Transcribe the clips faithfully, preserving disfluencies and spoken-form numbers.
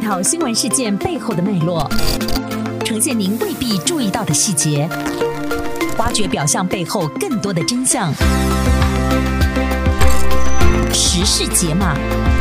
讨新闻事件背后的脉络，呈现您未必注意到的细节，挖掘表象背后更多的真相。时事解码。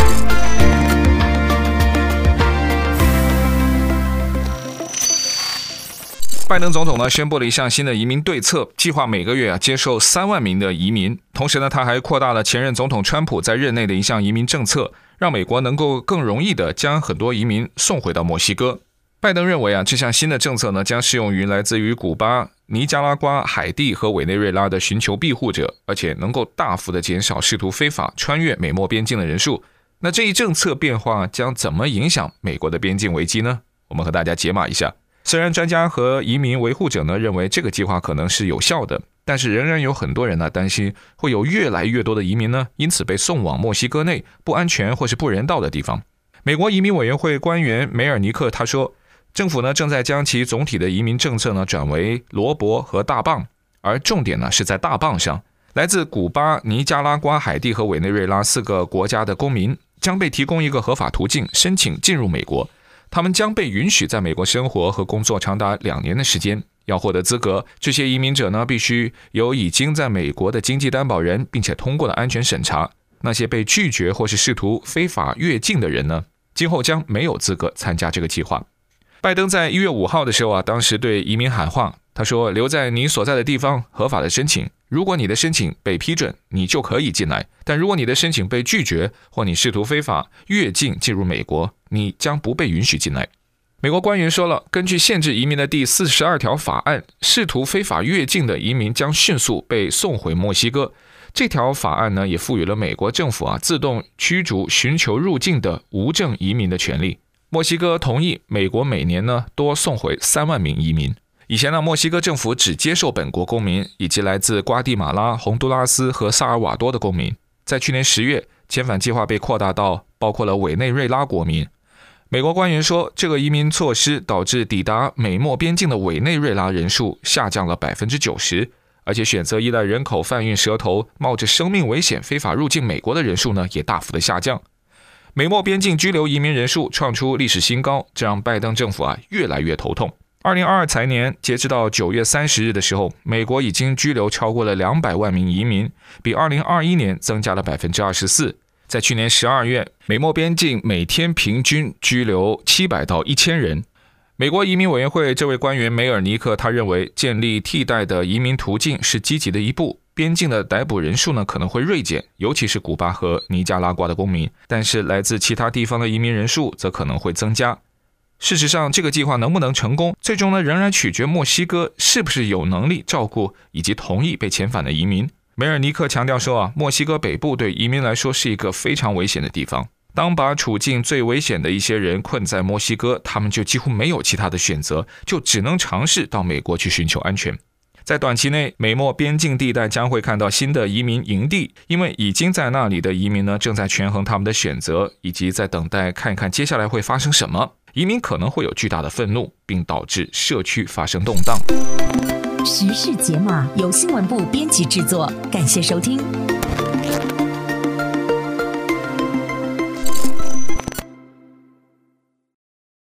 拜登总统呢宣布了一项新的移民对策，计划每个月啊接受三万名的移民。同时呢，他还扩大了前任总统川普在任内的一项移民政策，让美国能够更容易的将很多移民送回到墨西哥。拜登认为啊，这项新的政策呢将适用于来自于古巴、尼加拉瓜、海地和委内瑞拉的寻求庇护者，而且能够大幅的减少试图非法穿越美墨边境的人数。那这一政策变化将怎么影响美国的边境危机呢？我们和大家解码一下。虽然专家和移民维护者呢认为这个计划可能是有效的，但是仍然有很多人呢担心会有越来越多的移民呢因此被送往墨西哥内不安全或是不人道的地方。美国移民委员会官员梅尔尼克他说，政府呢正在将其总体的移民政策呢转为萝卜和大棒，而重点呢是在大棒上。来自古巴、尼加拉瓜、海地和委内瑞拉四个国家的公民将被提供一个合法途径申请进入美国。他们将被允许在美国生活和工作长达两年的时间。要获得资格，这些移民者呢必须有已经在美国的经济担保人，并且通过了安全审查。那些被拒绝或是试图非法越境的人呢，今后将没有资格参加这个计划。拜登在一月五号的时候啊，当时对移民喊话，他说：“留在你所在的地方合法的申请，如果你的申请被批准，你就可以进来；但如果你的申请被拒绝，或你试图非法越境进入美国，你将不被允许进来。”美国官员说了，根据限制移民的第四十二条法案，试图非法越境的移民将迅速被送回墨西哥。这条法案呢，也赋予了美国政府啊自动驱逐寻求入境的无证移民的权利。墨西哥同意美国每年呢多送回三万名移民。以前呢，墨西哥政府只接受本国公民以及来自瓜地马拉、洪都拉斯和萨尔瓦多的公民。在去年十月，遣返计划被扩大到包括了委内瑞拉国民。美国官员说，这个移民措施导致抵达美墨边境的委内瑞拉人数下降了 百分之九十， 而且选择依赖人口贩运蛇头冒着生命危险非法入境美国的人数呢也大幅的下降。美墨边境拘留移民人数创出历史新高，这让拜登政府啊越来越头痛。二零二二财年截至到九月三十日的时候，美国已经拘留超过了两百万名移民，比二零二一年增加了 百分之二十四。在去年十二月，美墨边境每天平均拘留七百到一千人。美国移民委员会这位官员梅尔尼克他认为，建立替代的移民途径是积极的一步。边境的逮捕人数呢可能会锐减，尤其是古巴和尼加拉瓜的公民，但是来自其他地方的移民人数则可能会增加。事实上，这个计划能不能成功，最终呢仍然取决墨西哥是不是有能力照顾以及同意被遣返的移民。梅尔尼克强调说啊，墨西哥北部对移民来说是一个非常危险的地方。当把处境最危险的一些人困在墨西哥，他们就几乎没有其他的选择，就只能尝试到美国去寻求安全。在短期内，美墨边境地带将会看到新的移民营地，因为已经在那里的移民呢，正在权衡他们的选择，以及在等待看一看接下来会发生什么。移民可能会有巨大的愤怒，并导致社区发生动荡。 时事解码由新闻部编辑制作，感谢收听。